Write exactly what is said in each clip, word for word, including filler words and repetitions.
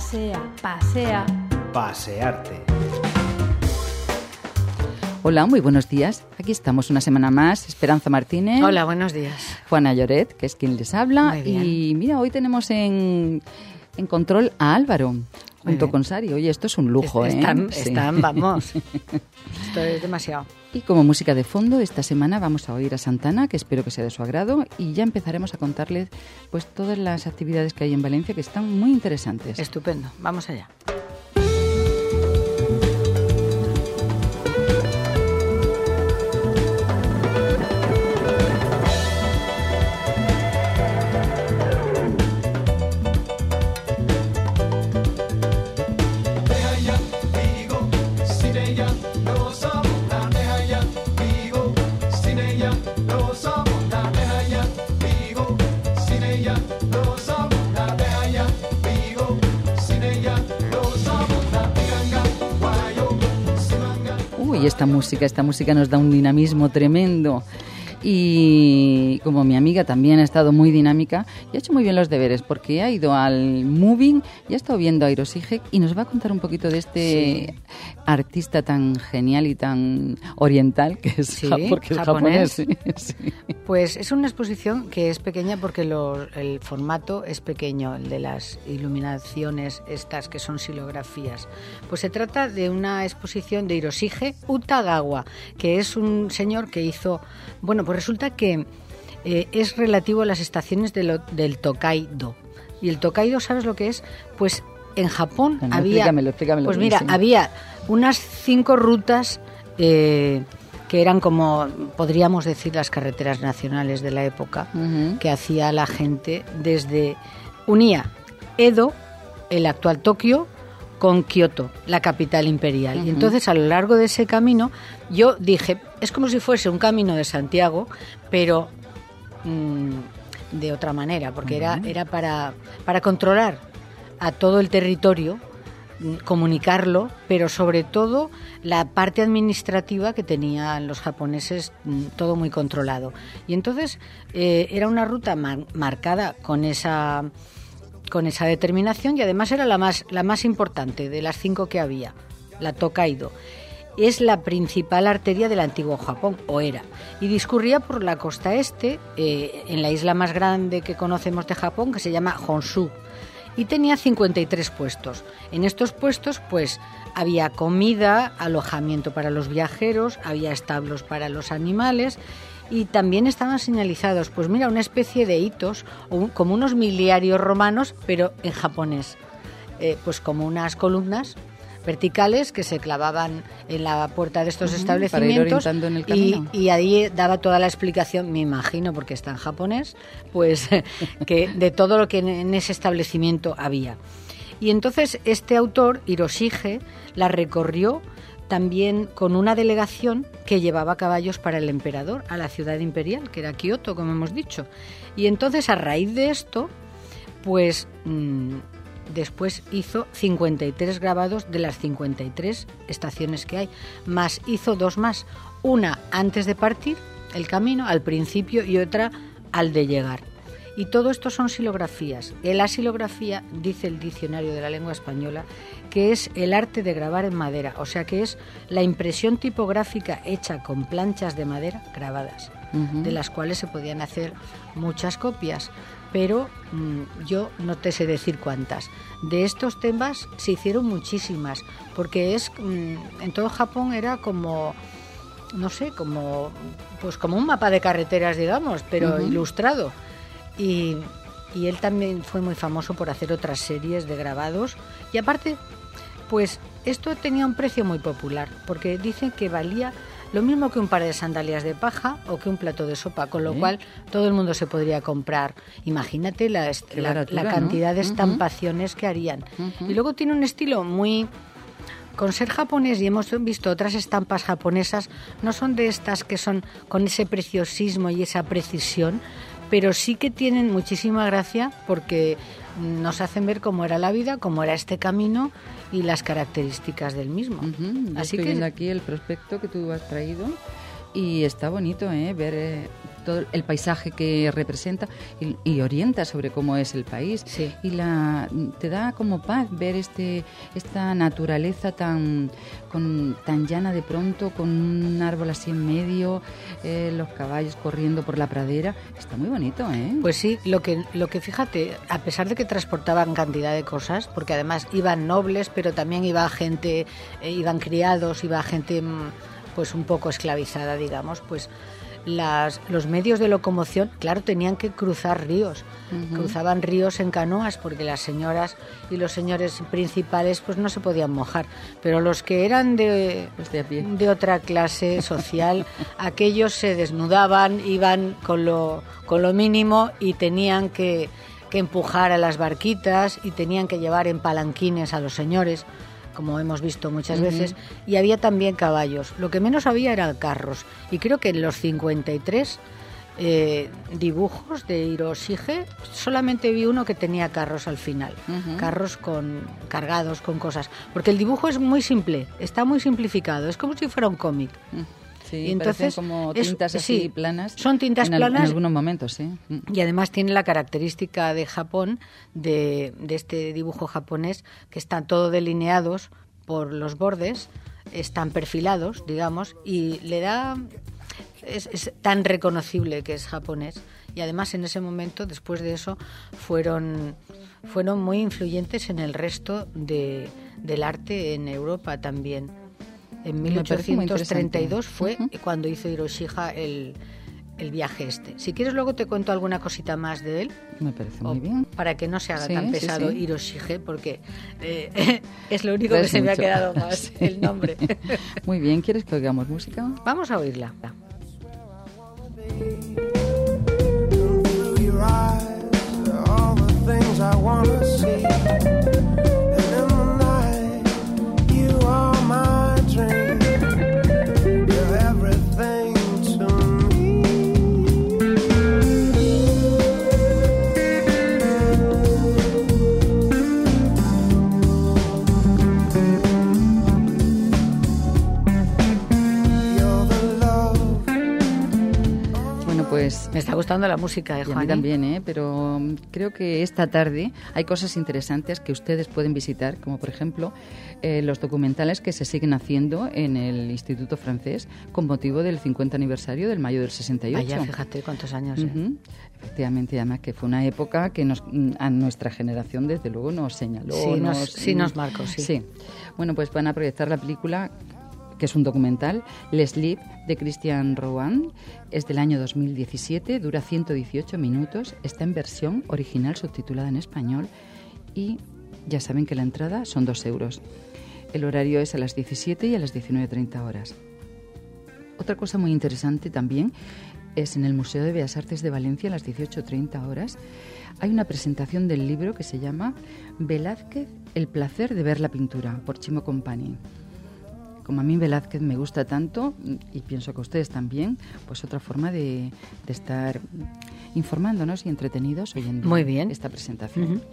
Pasea, pasea. Pasearte. Hola, muy buenos días. Aquí estamos una semana más. Esperanza Martínez. Hola, buenos días. Juana Lloret, que es quien les habla. Muy bien. Y mira, hoy tenemos en, en control a Álvaro, Muy junto bien. con Sari. Oye, esto es un lujo, ¿eh? Están, Sí. están, vamos. Esto es demasiado. Y como música de fondo, esta semana vamos a oír a Santana, que espero que sea de su agrado, y ya empezaremos a contarles pues todas las actividades que hay en Valencia, que están muy interesantes. Estupendo. Vamos allá. Uy, esta música, esta música nos da un dinamismo tremendo. Y como mi amiga también ha estado muy dinámica y ha hecho muy bien los deberes, porque ha ido al Moving y ha estado viendo a Hiroshige y nos va a contar un poquito de este Sí. artista tan genial y tan oriental que es, Sí, ja- porque es japonés. japonés. sí, sí. Pues es una exposición que es pequeña porque lo- el formato es pequeño, el de las iluminaciones estas que son silografías. Pues se trata de una exposición de Hiroshige Utagawa, que es un señor que hizo... Bueno, pues resulta que eh, es relativo a las estaciones de lo- del Tokaido. Y el Tokaido, ¿sabes lo que es? Pues en Japón Bueno, había... explícamelo, explícamelo Pues bien, mira, sí. había unas cinco rutas... Eh, que eran como, podríamos decir, las carreteras nacionales de la época, Ujú. que hacía la gente desde... Unía Edo, el actual Tokio, con Kioto, la capital imperial. Ujú. Y entonces, a lo largo de ese camino, yo dije, es como si fuese un camino de Santiago, pero mmm, de otra manera, porque era, era para, para controlar a todo el territorio, comunicarlo, pero sobre todo la parte administrativa que tenían los japoneses, mm, todo muy controlado. Y entonces eh, era una ruta mar- marcada con esa con esa determinación y además era la más la más importante de las cinco que había, la Tokaido. Es la principal arteria del antiguo Japón, o era, y discurría por la costa este, eh, en la isla más grande que conocemos de Japón, que se llama Honshu, y tenía cincuenta y tres puestos. En estos puestos, pues, había comida, alojamiento para los viajeros, había establos para los animales y también estaban señalizados, pues mira, una especie de hitos, o como unos miliarios romanos, pero en japonés, eh, pues como unas columnas verticales que se clavaban en la puerta de estos Ujú, establecimientos para ir orientando en el y, camino. y ahí daba toda la explicación, me imagino, porque está en japonés, pues que de todo lo que en, en ese establecimiento había. Y entonces este autor, Hiroshige, la recorrió también con una delegación que llevaba caballos para el emperador a la ciudad imperial, que era Kioto, como hemos dicho. Y entonces, a raíz de esto, pues... Mmm, después hizo cincuenta y tres grabados de las cincuenta y tres estaciones que hay, más hizo dos más, una antes de partir el camino, al principio, y otra al de llegar. Y todo esto son silografías. La silografía, dice el diccionario de la lengua española, que es el arte de grabar en madera, o sea que es la impresión tipográfica hecha con planchas de madera grabadas, Ujú. de las cuales se podían hacer muchas copias. Pero mmm, yo no te sé decir cuántas. De estos temas se hicieron muchísimas, porque es mmm, en todo Japón era como, no sé, como pues como un mapa de carreteras, digamos, pero Uh-huh. ilustrado. Y, y él también fue muy famoso por hacer otras series de grabados. Y aparte, pues esto tenía un precio muy popular, porque dicen que valía lo mismo que un par de sandalias de paja o que un plato de sopa, con lo ¿Sí? cual todo el mundo se podría comprar. Imagínate la, Qué la, baratura, la cantidad ¿no? de Ujú. estampaciones que harían. Ujú. Y luego tiene un estilo muy... Con ser japonés, y hemos visto otras estampas japonesas, no son de estas que son con ese preciosismo y esa precisión, pero sí que tienen muchísima gracia porque nos hacen ver cómo era la vida, cómo era este camino y las características del mismo. Uh-huh. Yo Así estoy que viendo aquí el prospecto que tú has traído y está bonito, ¿eh? Ver eh, todo el paisaje que representa y, y orienta sobre cómo es el país. Sí. Y la te da como paz ver este esta naturaleza tan con, tan llana de pronto, con un árbol así en medio, eh, los caballos corriendo por la pradera. Está muy bonito, ¿eh? Pues sí, lo que, lo que fíjate, a pesar de que transportaban cantidad de cosas, porque además iban nobles, pero también iba gente, eh, iban criados, iba gente pues un poco esclavizada, digamos, pues las, los medios de locomoción, claro, tenían que cruzar ríos. Uh-huh. Cruzaban ríos en canoas porque las señoras y los señores principales pues no se podían mojar, pero los que eran de, pues de, a pie. de otra clase social, aquellos se desnudaban, iban con lo, con lo mínimo y tenían que, que empujar a las barquitas y tenían que llevar en palanquines a los señores, como hemos visto muchas uh-huh. veces, y había también caballos. Lo que menos había eran carros. Y creo que en los cincuenta y tres eh, dibujos de Hiroshige solamente vi uno que tenía carros al final, uh-huh. carros con cargados con cosas. Porque el dibujo es muy simple, está muy simplificado, es como si fuera un cómic. Uh-huh. Sí, y entonces como tintas es, así sí, planas. Son tintas en planas. En algunos momentos, sí. Y además tiene la característica de Japón, de, de este dibujo japonés, que están todo delineados por los bordes, están perfilados, digamos, y le da... Es, es tan reconocible que es japonés. Y además en ese momento, después de eso, fueron, fueron muy influyentes en el resto de, del arte en Europa también. En mil ochocientos treinta y dos fue uh-huh. cuando hizo Hiroshige el, el viaje este. Si quieres luego te cuento alguna cosita más de él. Me parece muy bien. Para que no se haga sí, tan pesado sí, sí. Hiroshige, porque eh, es lo único que se mucho. me ha quedado más, sí. el nombre. Muy bien, ¿quieres que oigamos música? Vamos a oírla. Pues me está gustando la música de Juan. A mí también, ¿eh? Pero creo que esta tarde hay cosas interesantes que ustedes pueden visitar, como por ejemplo eh, los documentales que se siguen haciendo en el Instituto Francés con motivo del cincuenta aniversario del mayo del sesenta y ocho. Vaya, fíjate cuántos años. ¿eh? Uh-huh. Efectivamente, además que fue una época que nos, a nuestra generación desde luego nos señaló. Sí, nos, nos, sí, nos marcó, sí. sí. Bueno, pues van a proyectar la película, que es un documental, Les Lives, de Christian Rowan. Es del año dos mil diecisiete, dura ciento dieciocho minutos, está en versión original subtitulada en español y ya saben que la entrada son dos euros. El horario es a las diecisiete y a las diecinueve treinta horas. Otra cosa muy interesante también es en el Museo de Bellas Artes de Valencia a las dieciocho treinta horas. Hay una presentación del libro que se llama Velázquez, el placer de ver la pintura, por Chimo Company. Como a mí Velázquez me gusta tanto, y pienso que a ustedes también, pues otra forma de, de estar informándonos y entretenidos oyendo Muy bien. esta presentación. Uh-huh.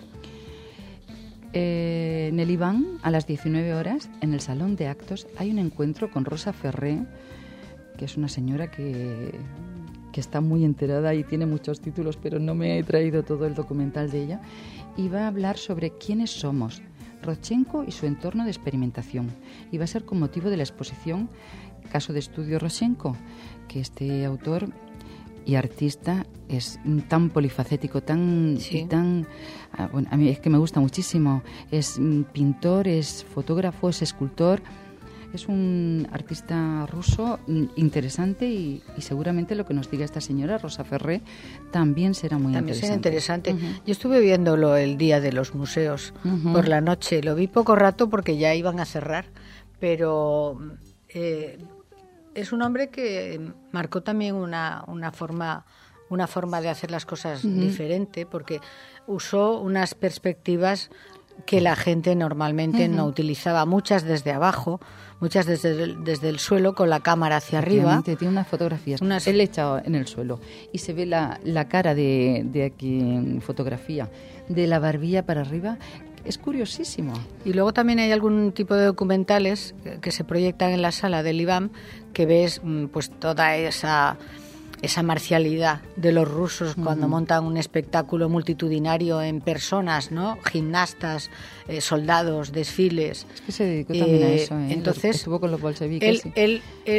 Eh, en el Iván, a las diecinueve horas, en el Salón de Actos, hay un encuentro con Rosa Ferré, que es una señora que, que está muy enterada y tiene muchos títulos, pero no me he traído todo el documental de ella, y va a hablar sobre quiénes somos, Rodchenko y su entorno de experimentación, y va a ser con motivo de la exposición Caso de estudio Rodchenko, que este autor y artista es tan polifacético, tan sí. y tan ah, bueno, a mí es que me gusta muchísimo, es pintor, es fotógrafo, es escultor, es un artista ruso interesante y, y seguramente lo que nos diga esta señora Rosa Ferré también será muy también interesante. Será interesante. Uh-huh. Yo estuve viéndolo el día de los museos uh-huh. por la noche, lo vi poco rato porque ya iban a cerrar, pero eh, es un hombre que marcó también una, una forma una forma de hacer las cosas uh-huh. diferente, porque usó unas perspectivas que la gente normalmente uh-huh. no utilizaba, muchas desde abajo, muchas desde el, desde el suelo con la cámara hacia arriba. Tiene unas fotografías, unas... él echado en el suelo y se ve la, la cara de, de aquí en fotografía, de la barbilla para arriba. Es curiosísimo. Y luego también hay algún tipo de documentales que se proyectan en la sala del I B A M que ves pues toda esa esa marcialidad de los rusos cuando uh-huh. montan un espectáculo multitudinario en personas, ¿no? Gimnastas, eh, soldados, desfiles. Es que se dedicó también eh, a eso, ¿eh? Entonces, estuvo con los bolcheviques. Él, sí. él,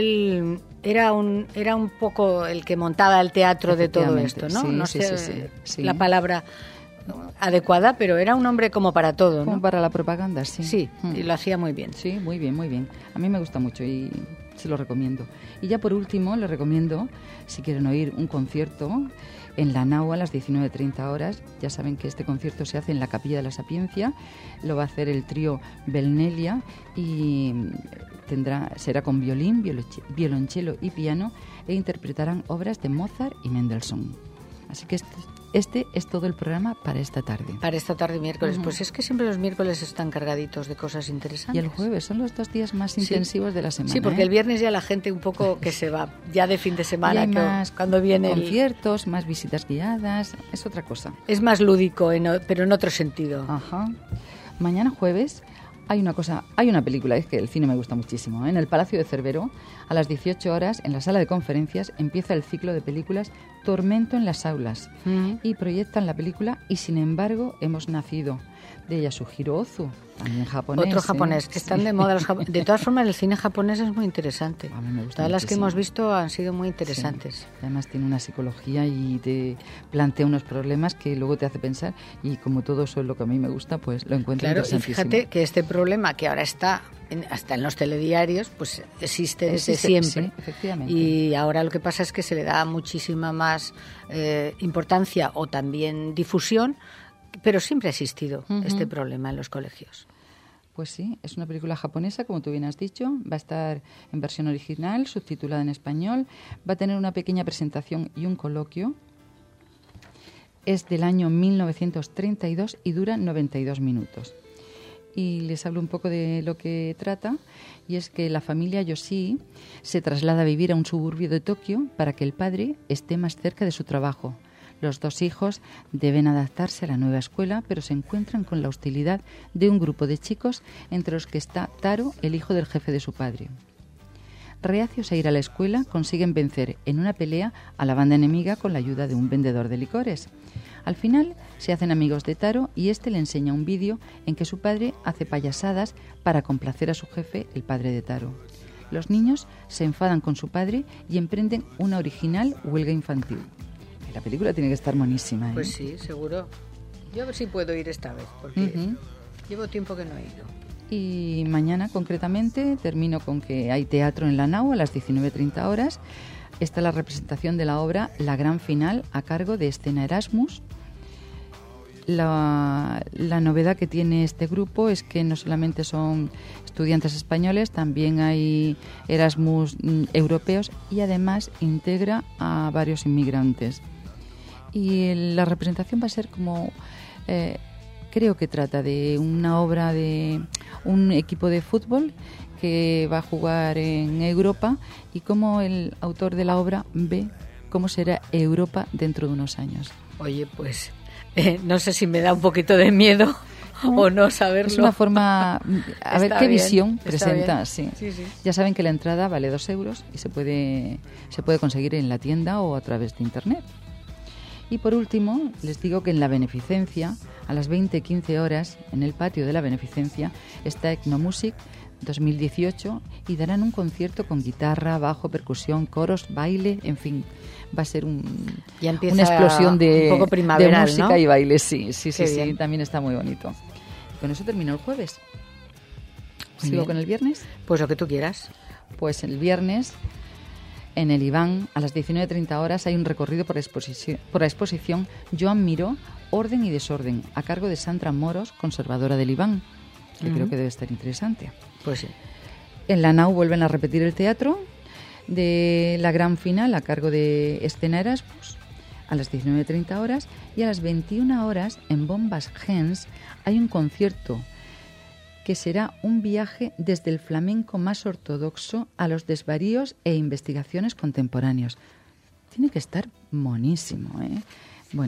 él era un era un poco el que montaba el teatro de todo esto, ¿no? Sí, no sí, sé sí, sí, sí. la palabra adecuada, pero era un hombre como para todo, ¿no? Como para la propaganda, sí. Sí, mm. y lo hacía muy bien. Sí, muy bien, muy bien. A mí me gusta mucho y se lo recomiendo. Y ya por último, les recomiendo, si quieren oír un concierto en la Nau a las diecinueve treinta horas. Ya saben que este concierto se hace en la Capilla de la Sapiencia. Lo va a hacer el trío Belnelia y tendrá será con violín, violonchelo y piano, e interpretarán obras de Mozart y Mendelssohn. Así que este, este es todo el programa para esta tarde. Para esta tarde miércoles. Uh-huh. Pues es que siempre los miércoles están cargaditos de cosas interesantes. Y el jueves son los dos días más intensivos sí. de la semana. Sí, porque ¿eh? el viernes ya la gente un poco que se va, ya de fin de semana. Hay que más cuando viene conciertos, el... más visitas guiadas, es otra cosa. Es más lúdico, en, pero en otro sentido. Ajá. Mañana jueves hay una cosa, hay una película, es que el cine me gusta muchísimo, ¿eh? En el Palacio de Cervero, a las dieciocho horas, en la sala de conferencias, empieza el ciclo de películas Tormento en las aulas, mm. y proyectan la película Y sin embargo hemos nacido, de Yasuhiro Ozu, también japonés. Otro japonés, ¿eh? que están sí. de moda los japoneses. De todas formas, el cine japonés es muy interesante. A mí me gusta Todas las muchísimo. que hemos visto han sido muy interesantes. Sí. Además tiene una psicología y te plantea unos problemas que luego te hace pensar, y como todo eso es lo que a mí me gusta, pues lo encuentro claro, interesantísimo. Y fíjate que este problema que ahora está en, hasta en los telediarios, pues existe desde existe, siempre. Sí, efectivamente. Y ahora lo que pasa es que se le da muchísima más eh, importancia o también difusión, pero siempre ha existido uh-huh. este problema en los colegios. Pues sí, es una película japonesa, como tú bien has dicho, va a estar en versión original, subtitulada en español, va a tener una pequeña presentación y un coloquio. Es del año mil novecientos treinta y dos y dura noventa y dos minutos. Y les hablo un poco de lo que trata, y es que la familia Yoshii se traslada a vivir a un suburbio de Tokio para que el padre esté más cerca de su trabajo. Los dos hijos deben adaptarse a la nueva escuela, pero se encuentran con la hostilidad de un grupo de chicos, entre los que está Taro, el hijo del jefe de su padre. Reacios a ir a la escuela, consiguen vencer en una pelea a la banda enemiga con la ayuda de un vendedor de licores. Al final se hacen amigos de Taro y este le enseña un vídeo en que su padre hace payasadas para complacer a su jefe, el padre de Taro. Los niños se enfadan con su padre y emprenden una original huelga infantil. La película tiene que estar monísima, ¿eh? Pues sí, seguro. Yo a ver si puedo ir esta vez, porque uh-huh. llevo tiempo que no he ido. Y mañana, concretamente, termino con que hay teatro en la Nau a las diecinueve treinta horas. Está la representación de la obra La Gran Final, a cargo de Escena Erasmus. La, la novedad que tiene este grupo es que no solamente son estudiantes españoles, también hay Erasmus mm, europeos, y además integra a varios inmigrantes. Y la representación va a ser como, eh, creo que trata de una obra de un equipo de fútbol que va a jugar en Europa, y cómo el autor de la obra ve cómo será Europa dentro de unos años. Oye, pues eh, no sé si me da un poquito de miedo no, o no saberlo. Es una forma, a ver qué bien, visión presenta. Sí. Sí. Sí, sí. Ya saben que la entrada vale dos euros y se puede, se puede conseguir en la tienda o a través de internet. Y por último, les digo que en la Beneficencia, a las veinte quince horas, en el patio de la Beneficencia, está Ecnomusic dos mil dieciocho, y darán un concierto con guitarra, bajo, percusión, coros, baile, en fin, va a ser un, una explosión de, un poco primaveral, de música, ¿no? Y baile, sí, sí, sí, Qué sí, bien. También está muy bonito. Y con eso terminó el jueves. Muy ¿Sigo bien. con el viernes? Pues lo que tú quieras. Pues el viernes, en el Iván, a las diecinueve treinta horas, hay un recorrido por la exposición, por la exposición Joan Miró, Orden y Desorden, a cargo de Sandra Moros, conservadora del Iván, que uh-huh. creo que debe estar interesante. Pues sí. En la Nau vuelven a repetir el teatro de La Gran Final, a cargo de Escena Erasmus, a las diecinueve treinta horas, y a las veintiuna horas, en Bombas Gens, hay un concierto que será un viaje desde el flamenco más ortodoxo a los desvaríos e investigaciones contemporáneos. Tiene que estar monísimo, ¿eh? Bueno,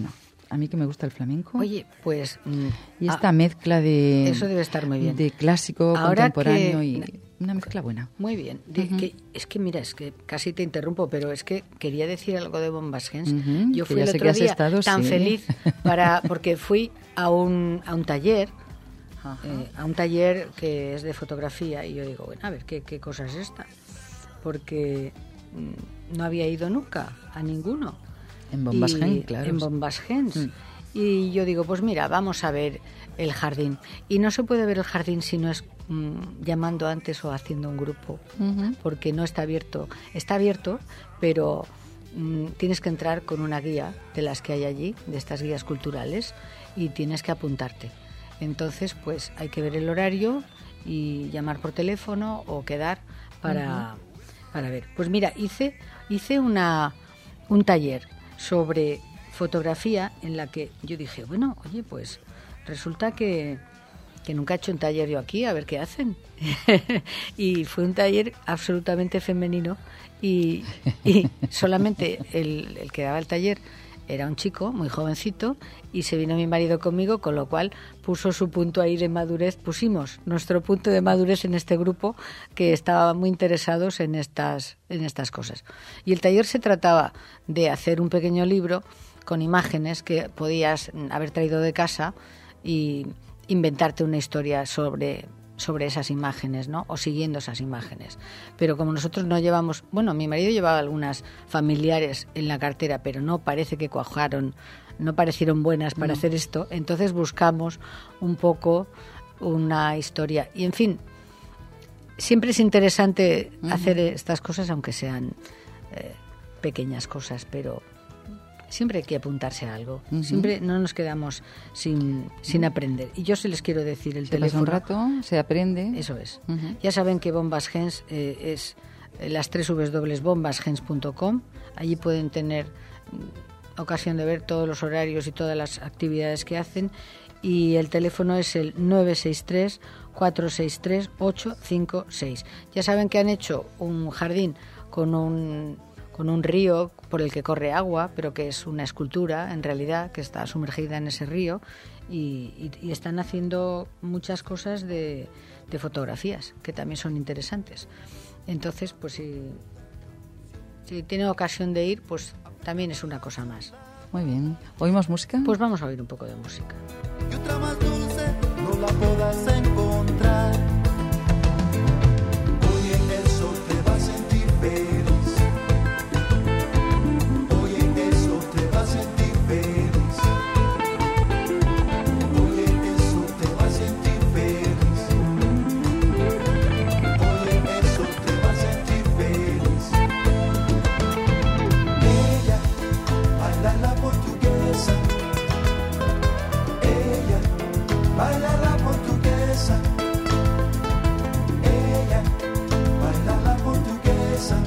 a mí que me gusta el flamenco. Oye, pues... Mm, y esta ah, mezcla de... Eso debe estar muy bien. De clásico, ahora contemporáneo que, y una mezcla buena. Muy bien. De, uh-huh. que, es que mira, es que casi te interrumpo, pero es que quería decir algo de Bombas Gens. Uh-huh, Yo fui el otro día estado, tan sí. feliz para porque fui a un, a un taller, eh, a un taller que es de fotografía, y yo digo, bueno, a ver, ¿qué, qué cosa es esta? Porque mm, no había ido nunca a ninguno. En Bombas y, Gens, claro. En Bombas Gens. Mm. Y yo digo, pues mira, vamos a ver el jardín. Y no se puede ver el jardín si no es mmm, llamando antes o haciendo un grupo, uh-huh. porque no está abierto. Está abierto, pero mmm, tienes que entrar con una guía de las que hay allí, de estas guías culturales, y tienes que apuntarte. Entonces, pues hay que ver el horario y llamar por teléfono o quedar para, uh-huh. para ver. Pues mira, hice, hice una, un taller sobre fotografía en la que yo dije, bueno, oye, pues resulta que, que nunca he hecho un taller yo aquí, a ver qué hacen. Y fue un taller absolutamente femenino y, y solamente el, el que daba el taller era un chico muy jovencito y se vino mi marido conmigo, con lo cual puso su punto ahí de madurez, pusimos nuestro punto de madurez en este grupo que estaba muy interesados en estas, en estas cosas. Y el taller se trataba de hacer un pequeño libro con imágenes que podías haber traído de casa y inventarte una historia sobre, sobre esas imágenes, ¿no? O siguiendo esas imágenes. Pero como nosotros no llevamos... Bueno, mi marido llevaba algunas familiares en la cartera, pero no parece que cuajaron, no parecieron buenas para no. hacer esto. Entonces buscamos un poco una historia. Y, en fin, siempre es interesante uh-huh. hacer estas cosas, aunque sean eh, pequeñas cosas, pero... Siempre hay que apuntarse a algo. Uh-huh. Siempre no nos quedamos sin, sin aprender. Y yo se les quiero decir el se teléfono. Pasa un rato, se aprende. Eso es. Uh-huh. Ya saben que Bombas Gens eh, es las tres w w w punto bombas gens punto com. Allí pueden tener ocasión de ver todos los horarios y todas las actividades que hacen. Y el teléfono es el nueve seis tres, cuatro seis tres, ocho cinco seis. Ya saben que han hecho un jardín con un... con un río por el que corre agua, pero que es una escultura, en realidad, que está sumergida en ese río, y, y, y están haciendo muchas cosas de, de fotografías, que también son interesantes. Entonces, pues si, si tienen ocasión de ir, pues también es una cosa más. Muy bien. ¿Oímos música? Pues vamos a oír un poco de música. Y otra más dulce no la podrás encontrar. Hoy en eso te vas a sentir feliz. Baila la portuguesa, ella, baila la portuguesa,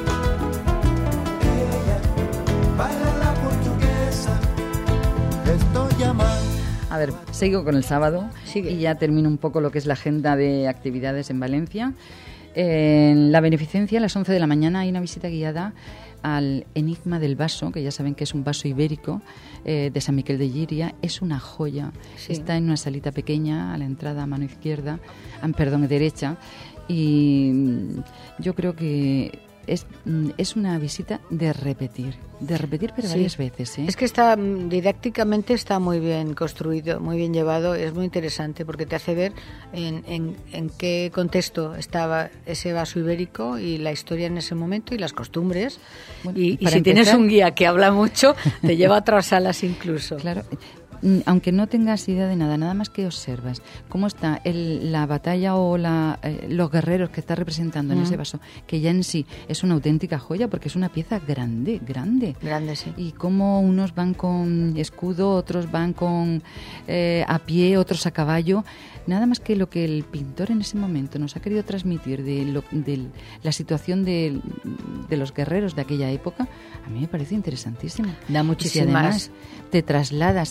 ella, baila la portuguesa, estoy llamando. A ver, sigo con el sábado. Sigue. Y ya termino un poco lo que es la agenda de actividades en Valencia. En la beneficencia, a las once de la mañana, hay una visita guiada al Enigma del Vaso, que ya saben que es un vaso ibérico eh, de San Miquel de Llíria. Es una joya. Sí. Está en una salita pequeña, a la entrada a mano izquierda, ah, perdón, derecha. Y yo creo que es, es una visita de repetir, de repetir pero sí. varias veces. ¿eh? Es que está didácticamente está muy bien construido, muy bien llevado, es muy interesante porque te hace ver en, en, en qué contexto estaba ese vaso ibérico y la historia en ese momento y las costumbres. Bueno, y, y si empezar, tienes un guía que habla mucho, te lleva a otras salas incluso. Claro. Aunque no tengas idea de nada, nada más que observas cómo está el, la batalla o la, eh, los guerreros que está representando en uh-huh. ese vaso, que ya en sí es una auténtica joya porque es una pieza grande, grande. Grande, sí. Y cómo unos van con escudo, otros van con eh, a pie, otros a caballo. Nada más que lo que el pintor en ese momento nos ha querido transmitir de, lo, de la situación de, de los guerreros de aquella época, a mí me parece interesantísimo. Da muchísimas. Y además te trasladas a esa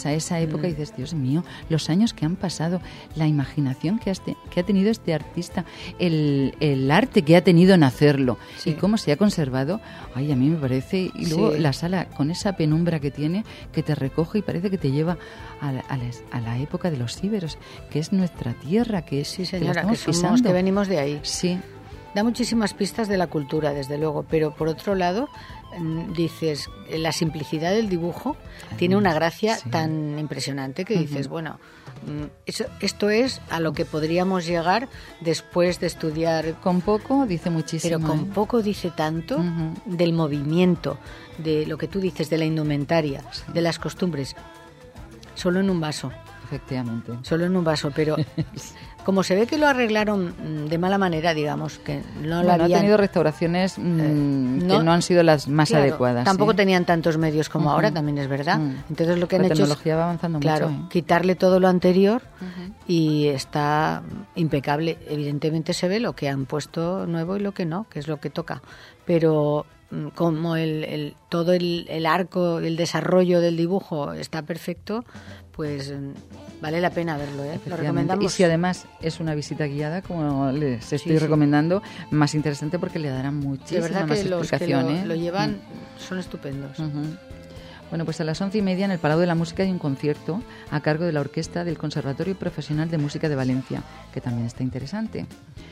época, mm. y dices, Dios mío, los años que han pasado, la imaginación que, has te, que ha tenido este artista, el, el arte que ha tenido en hacerlo, sí. y cómo se ha conservado. Ay, a mí me parece, y luego sí. la sala con esa penumbra que tiene, que te recoge y parece que te lleva a la, a la, a la época de los íberos, que es nuestra tierra, que es, sí, señora, que la estamos que somos, pisando. que venimos de ahí. Sí. Da muchísimas pistas de la cultura, desde luego, pero por otro lado, dices, la simplicidad del dibujo Ay, tiene una gracia sí. tan impresionante que dices, uh-huh. bueno, eso, esto es a lo que podríamos llegar después de estudiar. Con poco dice muchísimo. Pero con ¿eh? poco dice tanto uh-huh. del movimiento, de lo que tú dices, de la indumentaria, sí. de las costumbres, solo en un vaso. Efectivamente. Solo en un vaso, pero como se ve que lo arreglaron de mala manera, digamos, que no bueno, lo habían... ha tenido restauraciones mmm, eh, no, que no han sido las más claro, adecuadas. Tampoco ¿sí? tenían tantos medios como uh-huh. ahora, también es verdad. Uh-huh. Entonces lo que la han hecho tecnología es, va avanzando claro, mucho, ¿eh? quitarle todo lo anterior uh-huh. y está impecable. Evidentemente se ve lo que han puesto nuevo y lo que no, que es lo que toca. Pero como el, el todo el, el arco, el desarrollo del dibujo está perfecto, pues vale la pena verlo, ¿eh? Lo recomendamos. Y si además es una visita guiada, como les estoy sí, recomendando, sí. más interesante porque le darán muchísima de verdad más que explicación. Los que ¿eh? lo, lo llevan mm. son estupendos. Uh-huh. Bueno, pues a las once y media en el Palau de la Música hay un concierto a cargo de la Orquesta del Conservatorio Profesional de Música de Valencia, que también está interesante.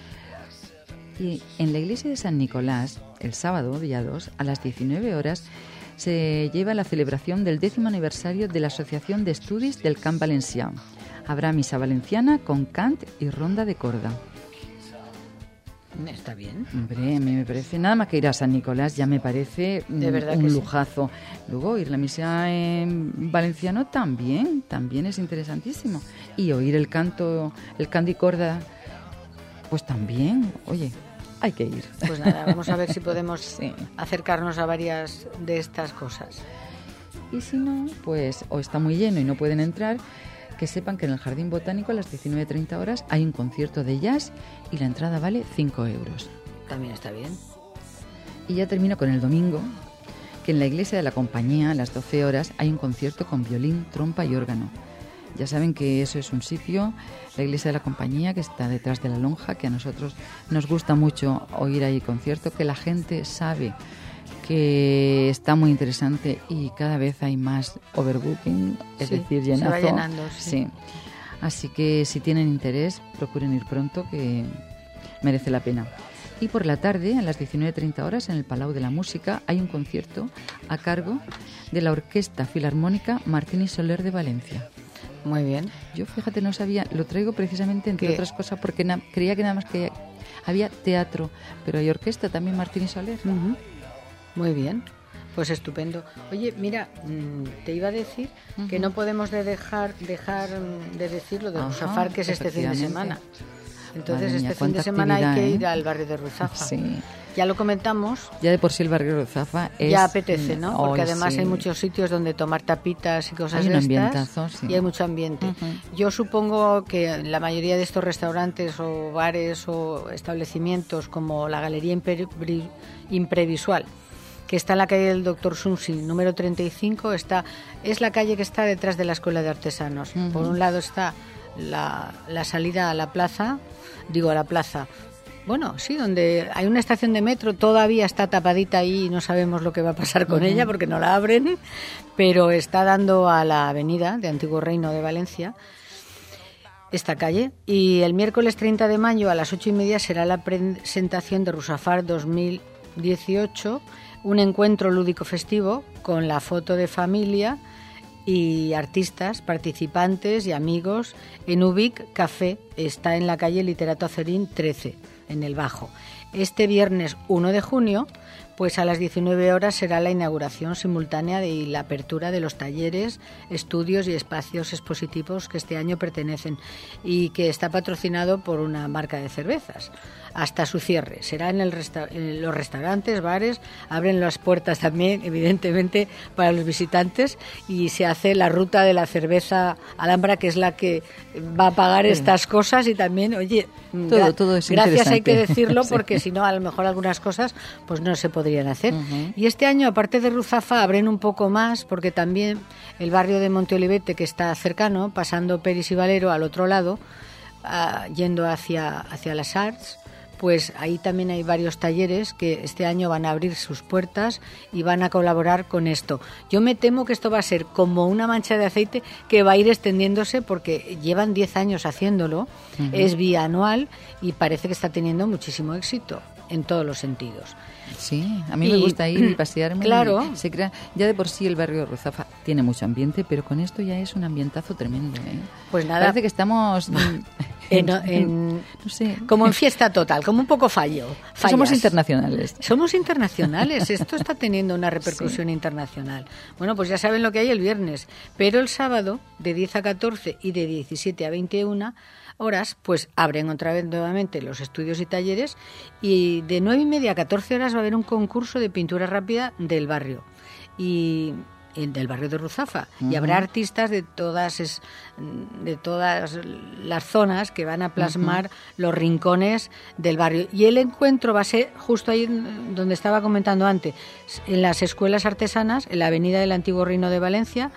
Y en la iglesia de San Nicolás, el sábado, día dos, a las diecinueve horas, se lleva la celebración del décimo aniversario de la Asociación de Estudis del Camp Valencià. Habrá misa valenciana con cant y ronda de corda. Está bien. Hombre, a mí me parece, nada más que ir a San Nicolás ya me parece de verdad un que lujazo. Sí. Luego ir a la misa en valenciano también, también es interesantísimo. Y oír el canto, el cant y corda, pues también, oye... hay que ir. Pues nada, vamos a ver si podemos sí. acercarnos a varias de estas cosas. Y si no, pues o está muy lleno y no pueden entrar, que sepan que en el Jardín Botánico a las diecinueve treinta horas hay un concierto de jazz y la entrada vale cinco euros. También está bien. Y ya termino con el domingo, que en la iglesia de la Compañía a las doce horas hay un concierto con violín, trompa y órgano. Ya saben que eso es un sitio, la iglesia de la Compañía, que está detrás de la lonja, que a nosotros nos gusta mucho oír ahí concierto, que la gente sabe que está muy interesante y cada vez hay más overbooking, es sí, decir, llenazo. Se va llenando, sí. sí. Así que si tienen interés, procuren ir pronto, que merece la pena. Y por la tarde, a las diecinueve treinta horas, en el Palau de la Música, hay un concierto a cargo de la Orquesta Filarmónica Martín y Soler de Valencia. Muy bien. Yo, fíjate, no sabía, lo traigo precisamente, entre ¿Qué? otras cosas, porque na, creía que nada más que había teatro, pero hay orquesta también, Martín y Soler. Uh-huh. Muy bien, pues estupendo. Oye, mira, te iba a decir uh-huh. que no podemos de dejar, dejar de decir lo de Rusafar, que es este fin de semana. Entonces, mía, este fin de semana hay que ir ¿eh? al barrio de Ruzafa. Sí. Ya lo comentamos. Ya de por sí el barrio de Ruzafa es... Ya apetece, ¿no? Porque oh, además sí. hay muchos sitios donde tomar tapitas y cosas hay un de estas. Ambientazo, sí. Y hay mucho ambiente. Uh-huh. Yo supongo que la mayoría de estos restaurantes o bares o establecimientos, como la Galería Impre- Imprevisual, que está en la calle del Doctor Sunsi, número treinta y cinco, está, es la calle que está detrás de la Escuela de Artesanos. Uh-huh. Por un lado está la, la salida a la plaza, digo a la plaza, bueno, sí, donde hay una estación de metro, todavía está tapadita ahí y no sabemos lo que va a pasar con uh-huh. ella porque no la abren, pero está dando a la avenida de Antiguo Reino de Valencia, esta calle. Y el miércoles treinta de mayo a las ocho y media será la presentación de Rusafar dos mil dieciocho, un encuentro lúdico festivo con la foto de familia y artistas, participantes y amigos en Ubic Café. Está en la calle Literato Azorín trece, en el Bajo. Este viernes uno de junio, pues a las diecinueve horas será la inauguración simultánea de la apertura de los talleres, estudios y espacios expositivos que este año pertenecen y que está patrocinado por una marca de cervezas. Hasta su cierre. Será en, el resta- en los restaurantes, bares, abren las puertas también, evidentemente, para los visitantes y se hace la ruta de la cerveza Alhambra, que es la que va a pagar sí. estas cosas y también, oye, todo, gra- todo es gracias hay que decirlo sí. porque si no, a lo mejor algunas cosas pues no, se podrían hacer. Uh-huh. Y este año, aparte de Ruzafa, abren un poco más, porque también el barrio de Monte Olivete, que está cercano, pasando Peris y Valero al otro lado, uh, yendo hacia, hacia las Arts, pues ahí también hay varios talleres que este año van a abrir sus puertas y van a colaborar con esto. Yo me temo que esto va a ser como una mancha de aceite que va a ir extendiéndose porque llevan diez años haciéndolo, uh-huh. es bianual y parece que está teniendo muchísimo éxito en todos los sentidos. Sí, a mí y, me gusta ir y pasearme. Claro. Y se crea, ya de por sí el barrio de Ruzafa tiene mucho ambiente, pero con esto ya es un ambientazo tremendo, ¿eh? Pues nada. Parece que estamos... En, en, no sé. Como en fiesta total, como un poco fallo. Fallas. Somos internacionales. Somos internacionales, esto está teniendo una repercusión sí. internacional. Bueno, pues ya saben lo que hay el viernes, pero el sábado de diez a catorce y de diecisiete a veintiuna horas, pues abren otra vez nuevamente los estudios y talleres y de nueve y media a catorce horas va a haber un concurso de pintura rápida del barrio. Y... del barrio de Ruzafa, uh-huh. y habrá artistas de todas es, de todas las zonas que van a plasmar uh-huh. los rincones del barrio. Y el encuentro va a ser justo ahí donde estaba comentando antes, en las escuelas artesanas, en la avenida del Antiguo Reino de Valencia.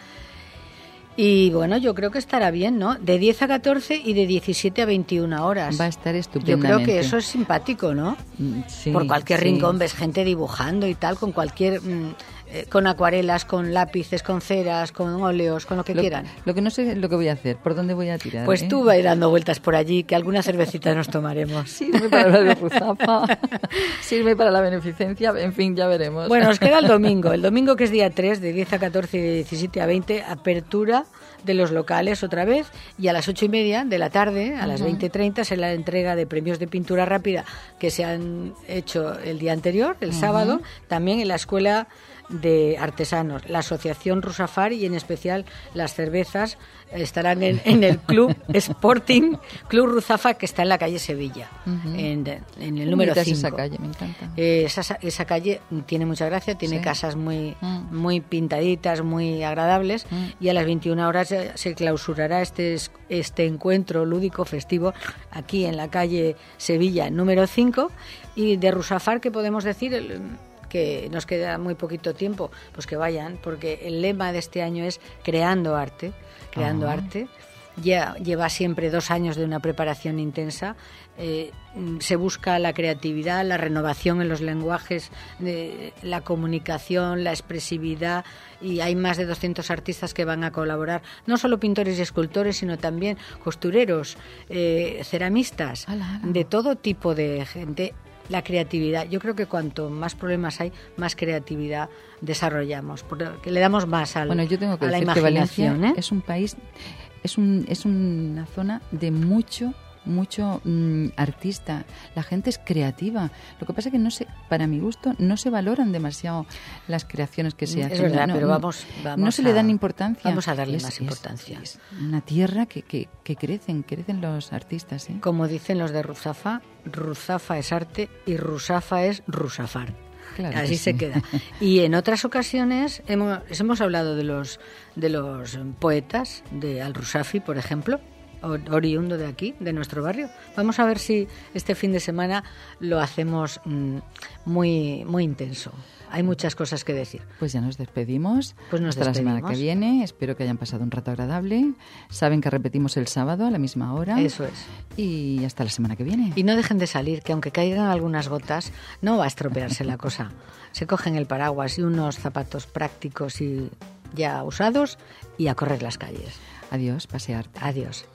Y bueno, yo creo que estará bien, ¿no? De diez a catorce y de diecisiete a veintiuna horas. Va a estar estupendamente. Yo creo que eso es simpático, ¿no? Sí, por cualquier sí. rincón ves gente dibujando y tal, con cualquier... Mmm, eh, con acuarelas, con lápices, con ceras, con óleos, con lo que lo, quieran. Lo que no sé es lo que voy a hacer, por dónde voy a tirar. Pues ¿eh? tú vas dando vueltas por allí, que alguna cervecita nos tomaremos. Sirve para la de Ruzafa, sirve para la beneficencia, en fin, ya veremos. Bueno, nos queda el domingo. El domingo, que es día tres, de diez a catorce y de diecisiete a veinte, apertura de los locales otra vez, y a las ocho y media de la tarde, a las uh-huh. veinte treinta, será la entrega de premios de pintura rápida que se han hecho el día anterior, el uh-huh. sábado, también en la Escuela de Artesanos. La Asociación Rusafar y en especial las cervezas estarán en, en el Club Sporting Club Ruzafa, que está en la calle Sevilla, uh-huh. en, en el número cinco. Esa calle, me encanta. Eh, esa, esa calle tiene mucha gracia, tiene sí. casas muy, uh-huh. muy pintaditas, muy agradables, uh-huh. y a las veintiuna horas se clausurará este, este encuentro lúdico festivo aquí en la calle Sevilla, número cinco. Y de Rusafar, ¿qué podemos decir? El, que nos queda muy poquito tiempo, pues que vayan, porque el lema de este año es creando arte, creando uh-huh. arte. Ya lleva siempre dos años de una preparación intensa. Eh, se busca la creatividad, la renovación en los lenguajes, de la comunicación, la expresividad, y hay más de doscientos artistas que van a colaborar, no solo pintores y escultores, sino también costureros, eh, ceramistas, ala, ala. de todo tipo de gente. La creatividad, yo creo que cuanto más problemas hay, más creatividad desarrollamos, porque le damos más al, bueno, yo tengo que a la decir que Valencia ¿eh? es un país, es un es una zona de mucho mucho mmm, artista. La gente es creativa. Lo que pasa es que no se, para mi gusto, no se valoran demasiado las creaciones que se es hacen. Es verdad, no, pero vamos, vamos no se a, le dan importancia. Vamos a darle es, más importancia. Es, es una tierra que, que, que crecen, crecen los artistas, ¿eh? Como dicen los de Ruzafa, Ruzafa es arte y Ruzafa es Rusafar. Claro, así se sí. queda. Y en otras ocasiones hemos, hemos hablado de los de los poetas, de Al-Rusafi, por ejemplo, oriundo de aquí, de nuestro barrio. Vamos a ver si este fin de semana lo hacemos mmm, muy, muy intenso. Hay muchas cosas que decir. Pues ya nos despedimos. Pues nos Hasta despedimos. la semana que viene. Espero que hayan pasado un rato agradable. Saben que repetimos el sábado a la misma hora. Eso es. Y hasta la semana que viene. Y no dejen de salir, que aunque caigan algunas gotas, no va a estropearse la cosa. Se cogen el paraguas y unos zapatos prácticos y ya usados y a correr las calles. Adiós, pasearte. Adiós.